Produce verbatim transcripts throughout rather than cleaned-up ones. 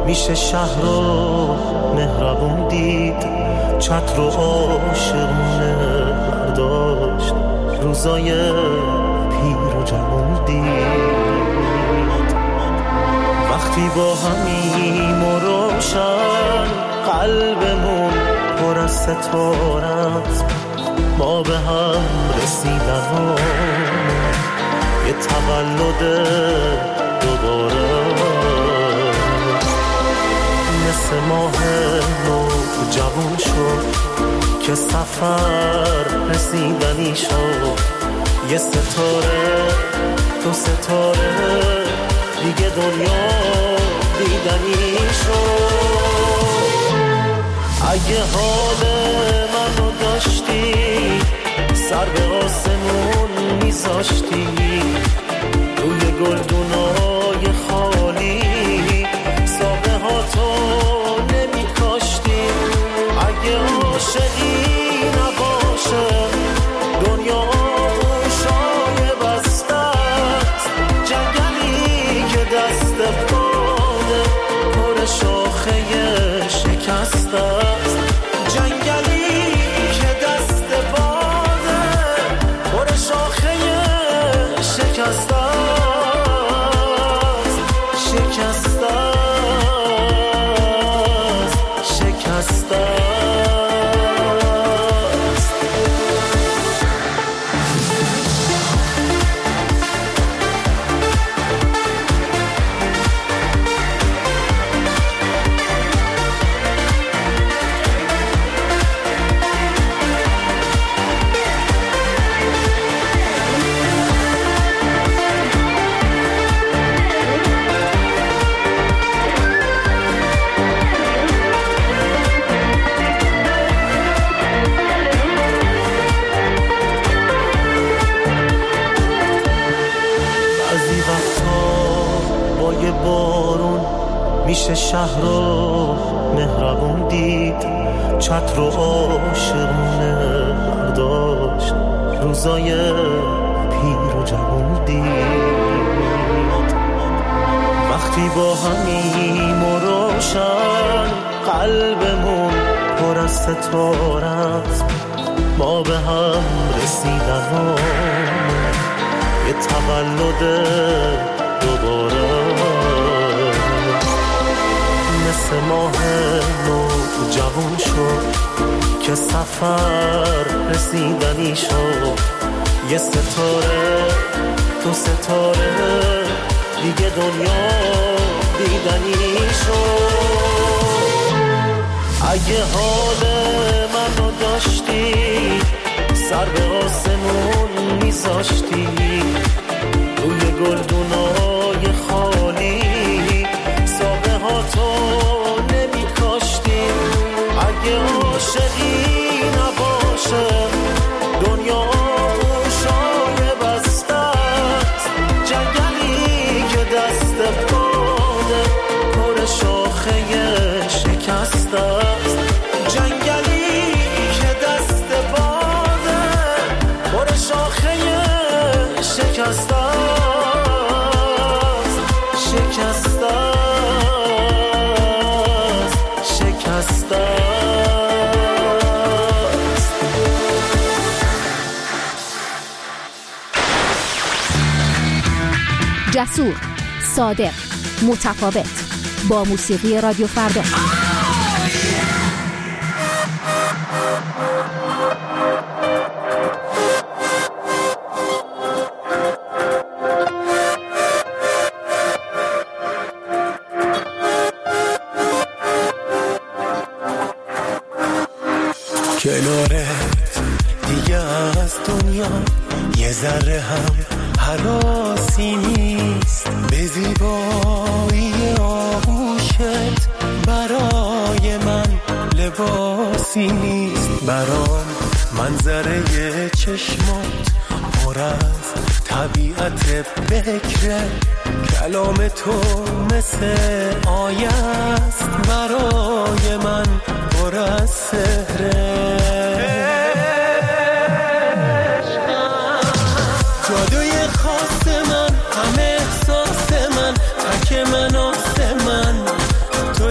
میشه شهر رو مهربون دید، چتر رو عاشقونه برداشت، روزای پیر و جوون دید. وقتی با همیم و روشن قلبمون پر از ستاره است، ما به هم رسیدن یه تولد دوباره، مثل ماه نو جوون شد که سفر رسیدنی شد، یه ستاره دو ستاره دیگه دنیا دیدنی شد. اگه حال منو داشتی سر به آسمون میذاشتی، روی گلدونای خالی ساقه ها تو نمی کاشتی. اگه عاشقی نباشه دنیا گوشای بسته است، جنگلی که دست باده پر شاخه شکسته است، جنگلی که دست باده پر شاخه شکسته است، شکسته است، شکسته است. بارون میشه شهر رو مهربون دید، چتر رو عاشقونه برداشت، روزای پیر و جوون دید. وقتی با همیم و روشن قلبمون پر از ستاره است، ما به هم رسیدن یه تولد دوباره، مثل ماه نو جوون شد که سفر رسیدنی شد، یه ستاره دو ستاره دیگه دنیا دیدنی شد. اگه حال منو داشتی سر به آسمون میذاشتی، روی گلدونای خالی ساقه ها تو نمی کاشتی. اگه عاشقی نباشه دنیا گوشای بسته است، جنگلی که دست باده پر شاخه شکسته است، جنگلی که دست باده پر شاخه شکسته است، شکسته است، شکسته است. جسور، صادق، متفاوت، با موسیقی رادیو فردا. کنارت دیگه از دنیا یه ذره هم هراسی نیست، به زیبایی آغوشت برای من لباسی نیست. برام منظره چشمات پر از طبیعت بکره، کلام تو مثل آیه است برای من پر از سحره. جادوی خاص من، همه احساس من، تک من آسه من، تو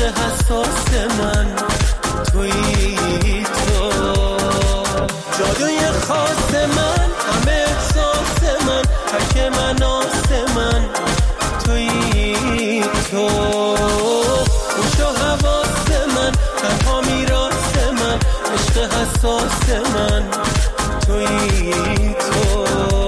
عشق حساس من تویی تو، جادوی خاص من، همه احساس من، تک مناس من تویی تو، گوش و حواس من، تنها میراث من، عشق حساس من تویی تو.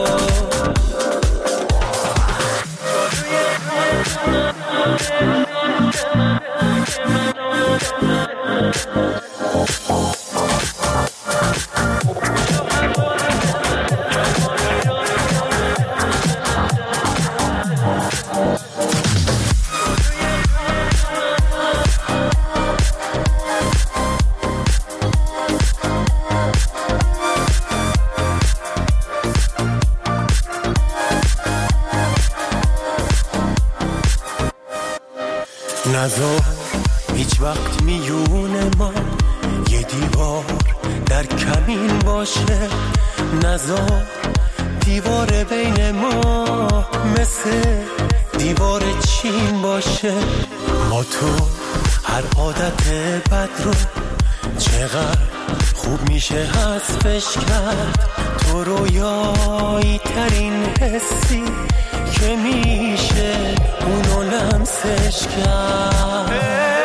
نذار هیچ وقت میون ما یه دیوار در کمین باشه، نذار دیوار بین ما مثل دیوار چین باشه. ما تو هر عادت بد رو چقدر خوب میشه حذفش کرد، تو رویایی ترین حسی که میشه اونو لمسش کرد.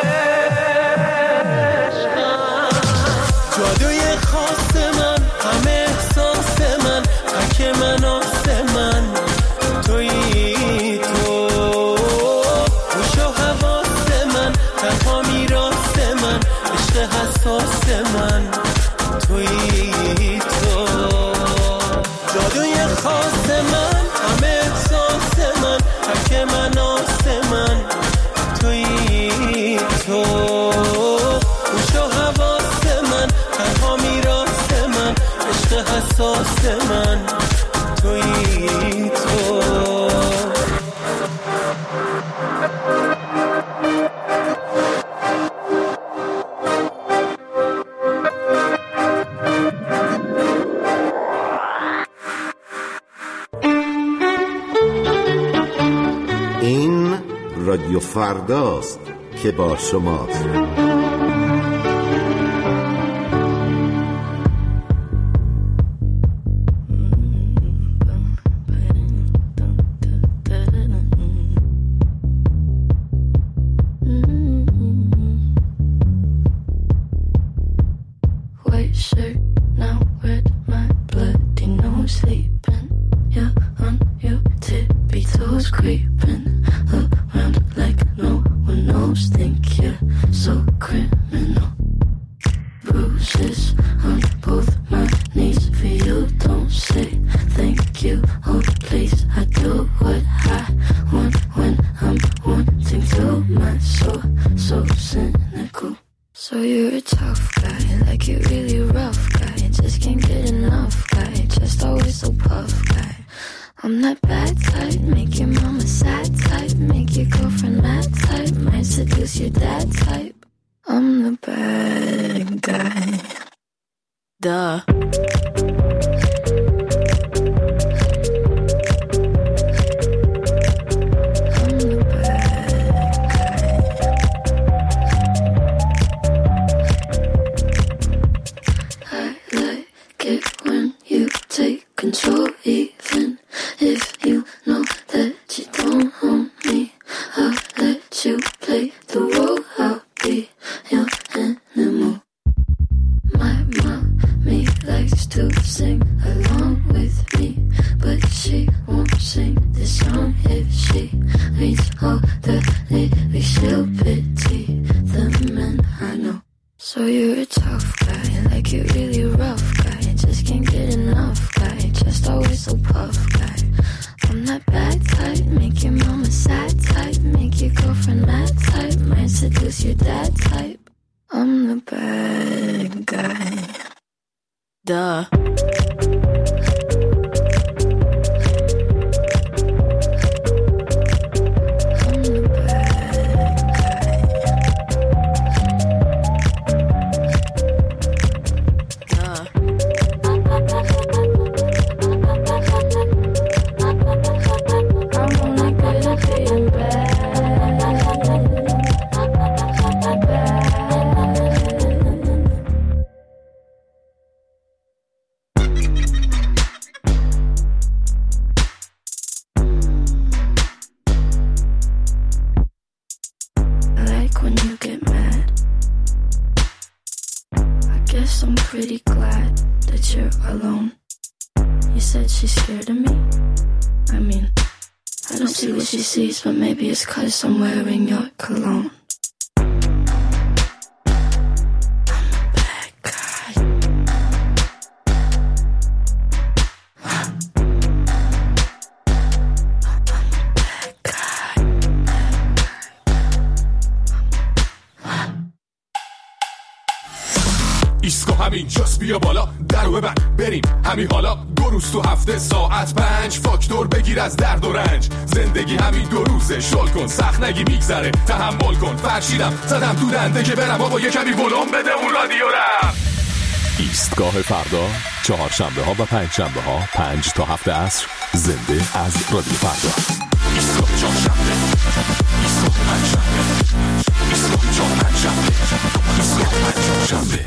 جادوی خاص من، همه احساس من، تک مناس من تویی تو، گوش و حواس من، تنها میراث من، عشق حساس من تویی تو، جادوی خاص من، همه احساس من، تک مناس من تویی تو، گوش و حواس من، تنها میراث من، عشق حساس من تویی تو. این رادیو فرداست که با شماست. when you get mad. I guess I'm pretty glad that you're alone. You said she's scared of me. I mean, I don't see what she sees, but maybe it's 'cause I'm wearing your cologne. ایسکو همین جاست بیا بالا درو ببن بریم همین حالا دو روز تو هفته ساعت پنج فاکتور بگیر از درد و رنج زندگی همین دو روزه شل کن سخت نگی میگذره تحمل کن فرشیدم زدم تو دنده که برم بابا یه کمی ولوم بده اون رادیو رم. ایستگاه فردا چهارشنبه ها و پنج شنبه ها پنج تا هفت عصر زنده از رادیو فردا. ایستگاه چهارشنبه ایستگاه پنج شنبه ایستگاه چهار پنج شنبه ایستگاه پنج شنبه.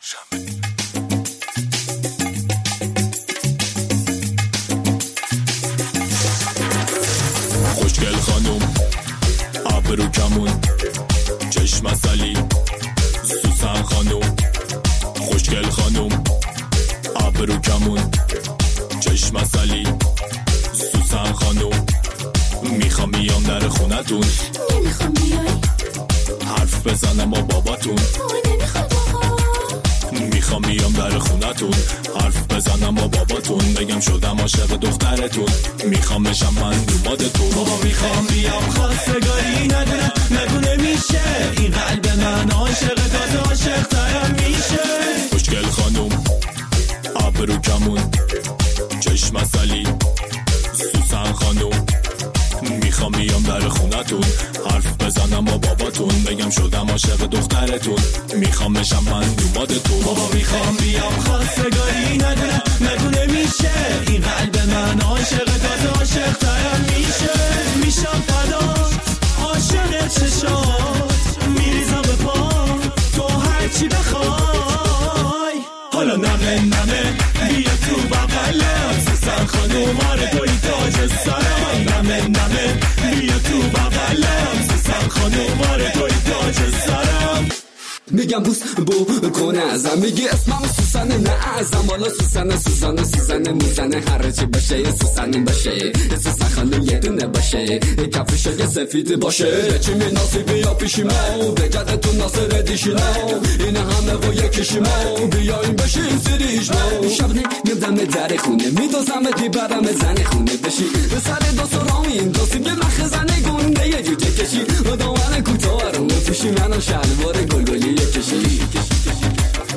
خوشگل خانوم ابرو کمون چشم عسلی سوسن خانوم خوشگل خانوم ابرو کمون چشم عسلی سوسن خانوم میخوام بیام در خونتون نمیخوام بیای حرف بزنم با باباتون نمیخواد آقا میخوام بیام در خونتون حرف بزنم با باباتون بگم شدم عاشق دخترتون میخوام بشم من دومادتون بابا میخوام بیام خواستگاری ندونه ندونه میشه این قلب من عاشق تازه عاشق ترم میشه خوشگل خانوم ابرو کمون چشم عسلی سوسن خانوم میخوام بیام در خونتون حرف بزنم با باباتون بگم شدم عاشق دخترتون میخوام بشم من دومادتون بابا میخوام بیام خواستگاری ندونه ندونه میشه این قلب من عاشق تازه عاشق ترم میشه میشم فدات عاشق چشات میریزم به پا تو هرچی بخوای حالا نمه نمه بیا تو بغلم سوسن خانوم آره توی تاج سرم نمه نمه بیا تو بغلم سوسن خانوم آره توی تاج سرم میگم بوس بو کنه ازم میگی اسمم سوسن نه ازم حالا سوسن سوسن سوسن میزنه هر چی باشه یه سوسن باشه یه سوسن خانم یه دونه باشه کفش یه سفید باشه چی مناسی بیا پیشیمو بجد تو ناصر دیشیمو این همه و یکیشیمو بیایم بشیم سریشمو شب نمیدم در خونه میدوزم دیبرم زن خونه بشی به سر دو سرامین دوستی به مخ زن گنده یه جوجه کشی و دامن کوتاه رو پیشی منو شلوار گلگلی کشی کشی کشی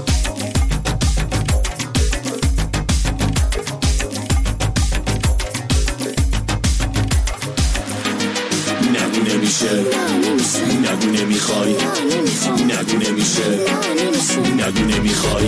نگو نمیشه نگو نمیخوای نگو نمیشه نگو نمیخوای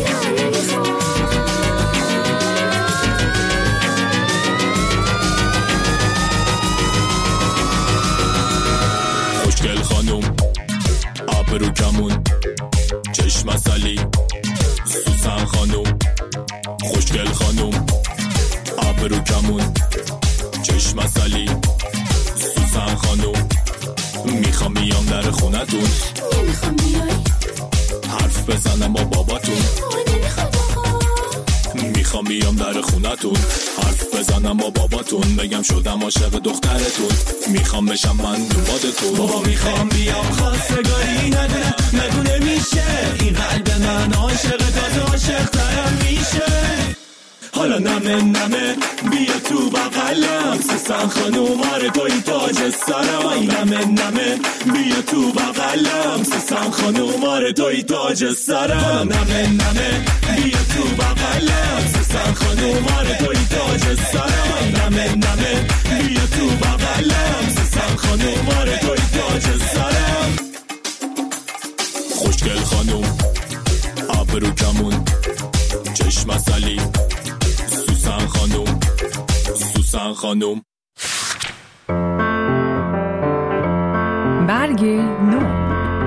خوشگل خانوم ابرو کمون چشم عسلی سوسن خانوم خوشگل خانوم ابرو کمون چشم عسلی سوسن خانوم میخوام بیام در خونتون نمیخوام بیای حرف بزنم با باباتون نمیخواد آقا میخوام بیام در خونتون حرف بزنم با باباتون بگم شدم عاشق دخترتون میخوام بشم من دومادتون بابا میخوام بیام خواستگاری ندونه ندونه میشه این قلب من عاشق تازه عاشق ترم میشه حالا نمه نمه بیا تو بغلم سوسن خانوم آره توی تاج سرم نمه نمه بیا تو بغلم سوسن خانوم آره توی تاج سرم نمه نمه بیا تو بغلم سوسن خانوم آره توی تاج سرم نمه نمه بیا تو بغلم سوسن خانوم آره توی تاج سرم خوشگل خانوم ابرو کمون چشم عسلی سوسن خانوم سوسن خانوم برگ نو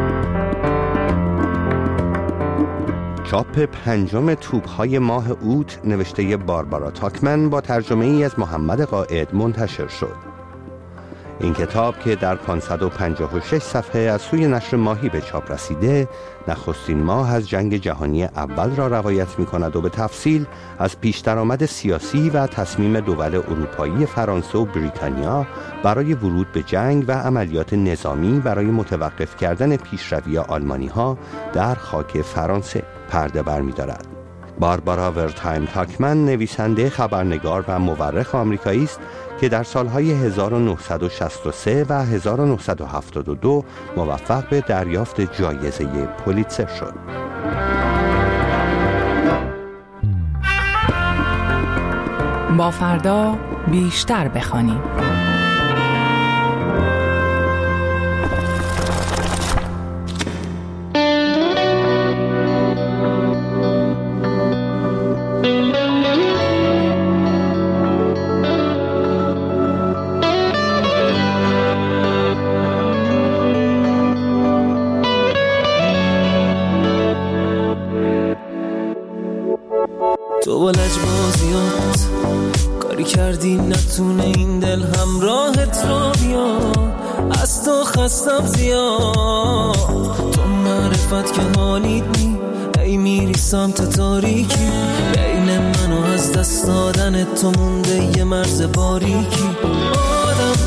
چاپ پنجم توپ‌های ماه اوت نوشته باربارا تاکمن با ترجمه ای از محمد قائد منتشر شد. این کتاب که در پانصد و پنجاه و شش صفحه از سوی نشر ماهی به چاپ رسیده، نخستین ماه از جنگ جهانی اول را روایت می کند و به تفصیل از پیش درآمد سیاسی و تصمیم دول اروپایی فرانسه و بریتانیا برای ورود به جنگ و عملیات نظامی برای متوقف کردن پیشروی آلمانی ها در خاک فرانسه پرده برمی دارد. باربارا ورتهایم تاکمن نویسنده، خبرنگار و مورخ آمریکایی است که در سالهای هزار و نهصد و شصت و سه و هزار و نهصد و هفتاد و دو موفق به دریافت جایزه پولیتزر شد. با فردا بیشتر بخوانیم. تو با لجبازیات کاری کردی نتونه این دل همراهت را بیا، از تو خستم زیاد. تو معرفت که حالیت نی، ای میری سمت تاریکی، بین من و از دست دادن تو مونده یه مرز باریکی. آدم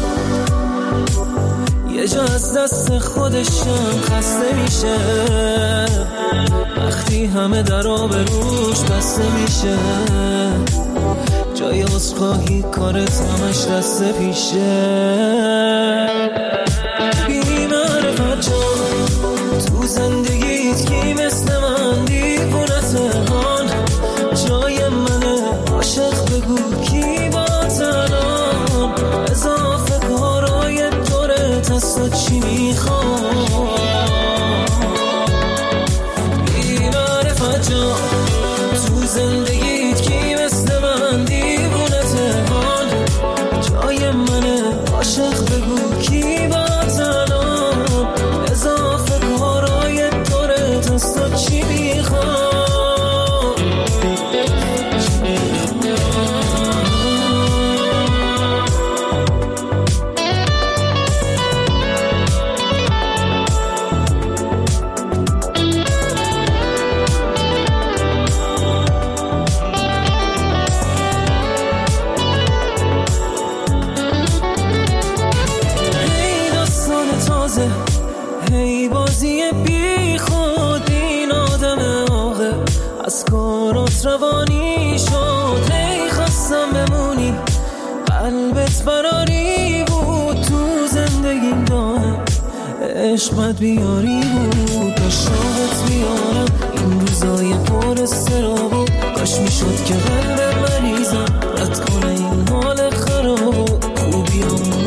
یه جا از دست خودشم خسته میشه، وقتی همه در آبروش بسته میشه، جای عذرخواهی کارت همش دست پیشه. بی معرفت جان تو زندگیت کی مثل من دیوونته هان، جای منه عاشق بگو کی با تنان، اضافه کارای دورت هست و چی میخوان. تو زندگیت کی مثل من دیوونته هان، جای منه عاشق بگو کی با تنان، اضافه کارای دورت هست و چی میخوان. هی بازی بی خود این آدم آقه از کارات روانی شد، هی خواستم بمونی قلبت براری بود، تو زندگیم داره عشقت بیاری بود، کاشت بیارم این روزای پر استرابو، کاش میشد که قلب مریضم رد کنه این حال خرابو، خوبیامون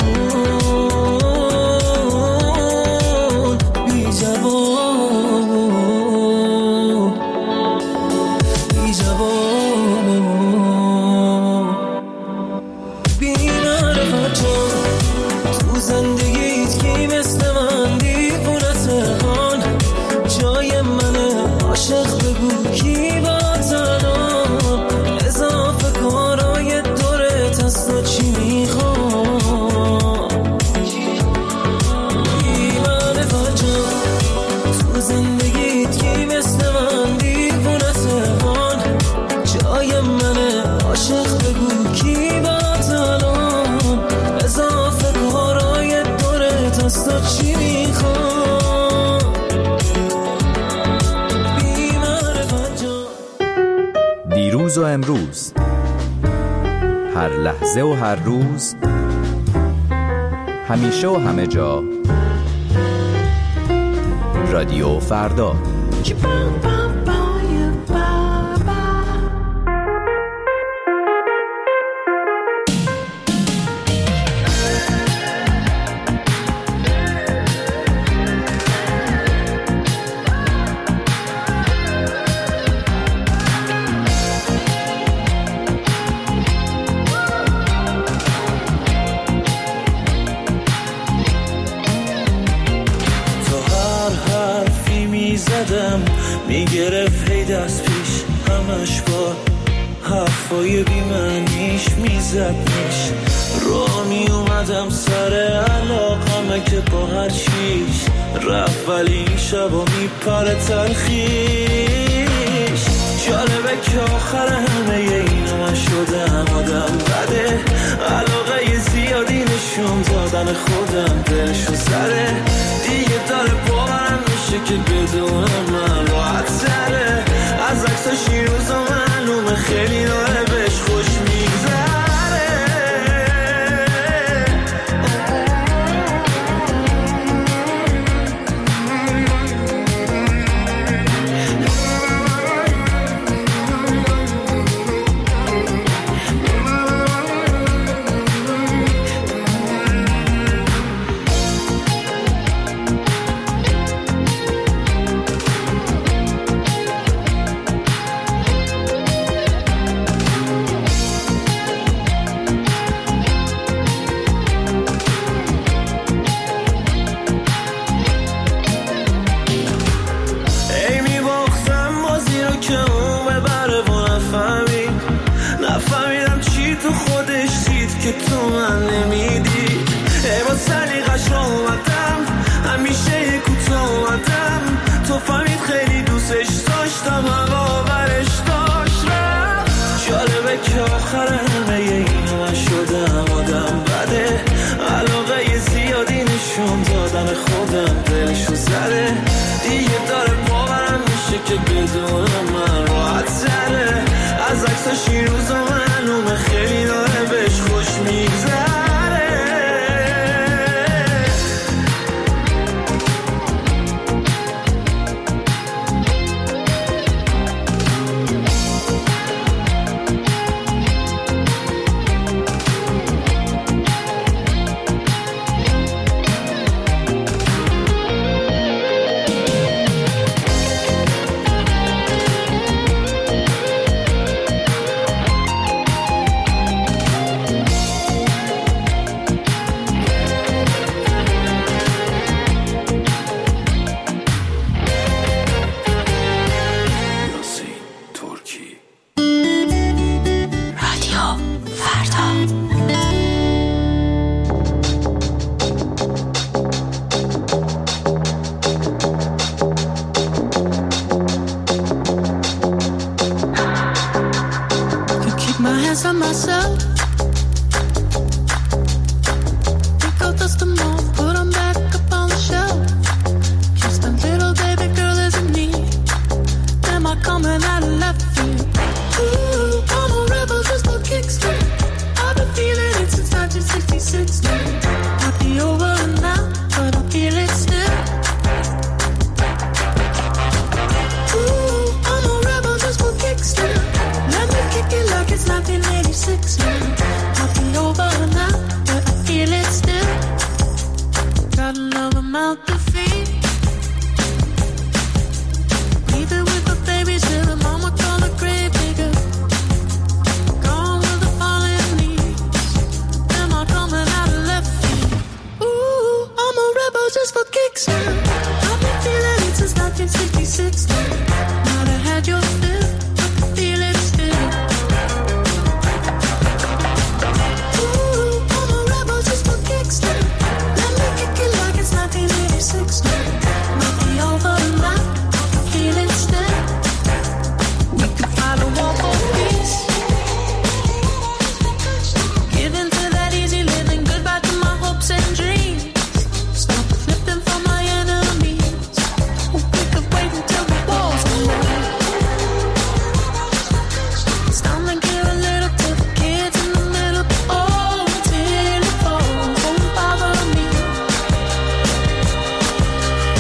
دیروز و امروز، هر لحظه و هر روز، همیشه و همه جا، رادیو فردا. میگرفت هی دست پیش همش با حرفای بی‌معنیش میزدنش. را می اومدم سر علاقمه که با هر چیش رفت، ولی این شبا میپره تلخیش. جالبه که آخر همه اینو من شدم آدم بده، علاقه زیادی نشون دادن خودم دلشو زده. دیگه داره باورم میشه که بدون من راحت تره. از عکساش این روزا معلومه خیلی داره بهش خوش میگذره. که تو من نمیدی ای با سلیقش رو اومدم، همیشه کوتاه اومدم. تو فهمید خیلی دوستش داشتم، هوا برش داشت رفت. جالبه که آخر همه اینو من شدم آدم بده، علاقه زیادی نشون دادن خودم دلشو زده. دیگه داره باورم میشه که بدون من راحت تره. از عکساش این روزا معلومه خیلی داره بهش خوش میگذره. Just for kicks.